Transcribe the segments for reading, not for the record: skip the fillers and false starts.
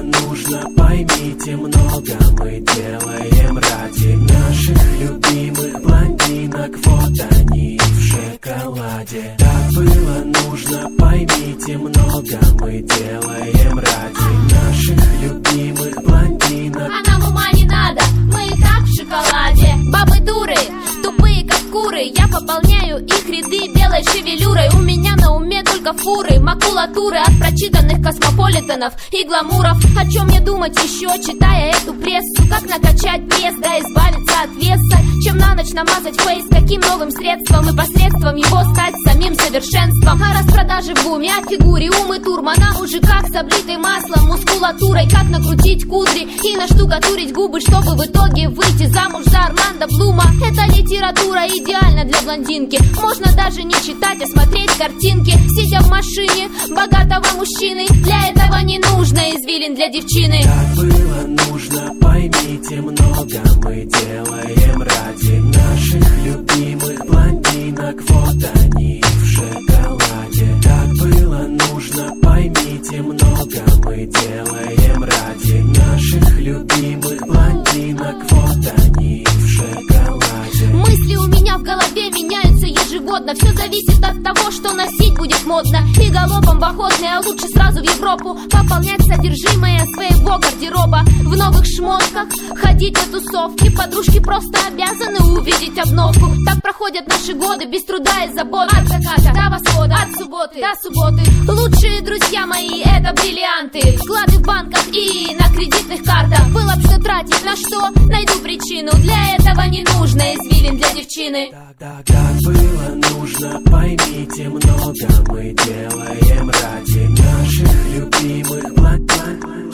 нужно, поймите, много мы делаем ради наших любимых блондинок. Вот они в шоколаде. Так было нужно, поймите, много мы делаем ради наших любимых блондинок. А нам ума не надо, мы и так в шоколаде. Бабы дуры, тупые как куры, я пополняю их ряды белой шевелюрой. У меня на уме только фуры, макулатуры от прочитанных космополитенов и гламуров. О чем мне думать еще, читая эту прессу? Как накачать пресс, да избавиться от веса? Чем на ночь намазать фейс, каким новым средством и посредством его стать самим совершенством? О распродаже в буме, о фигуре Умы Турман, о мужиках с облитой маслом мускулатурой. Как накрутить кудри и наштукатурить губы, чтобы в итоге выйти замуж за Орландо Блума. Это литература идеальна для блондинки. Можно даже не читать, а смотреть картинки, сидя в машине богатого мужчины. Для этого не нужно извилин для девчины. Так было нужно, поймите, много мы делаем ради наших любимых блондинок. Вот они в шоколаде. Так было нужно, поймите, много мы делаем ради наших любимых блондинок. Вот они в шоколаде. Мысли у меня в голове меняются ежегодно. Все зависит от того, что носить будет модно. И галопом в охотный, а лучше сразу в Европу пополнять содержимое своего гардероба. В новых шмотках ходить на тусовки. Подружки просто обязаны увидеть обновку. Так проходят наши годы без труда и забот. От заката до восхода, от субботы до субботы. Лучшие друзья мои — это бриллианты, вклады в банках и на кредитных картах. Было б что тратить, на что найду причину. Для этого не нужно извилин для девчины. Так было нужно, поймите, много мы делаем ради наших любимых блондинок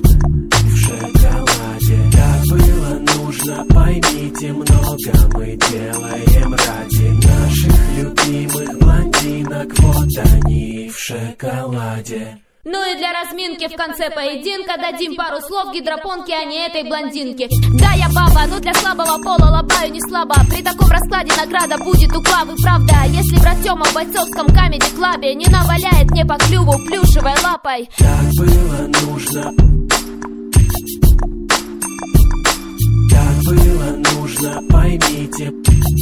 в шоколаде. Так было нужно, поймите, много мы делаем ради наших любимых блондинок. Вот они в шоколаде. Ну и для разминки в конце поединка дадим пару слов гидропонке, а не этой блондинке. Да, я баба, но для слабого пола лобаю не слабо. При таком раскладе награда будет у Клавы, правда. Если брат Тёма в бойцовском камеди-клабе не наваляет мне по клюву плюшевой лапой. Так было нужно. Так было нужно, поймите.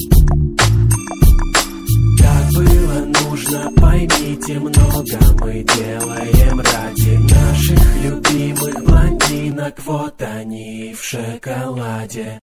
Так было нужно, поймите, много мы делаем ради наших любимых блондинок. Вот они в шоколаде.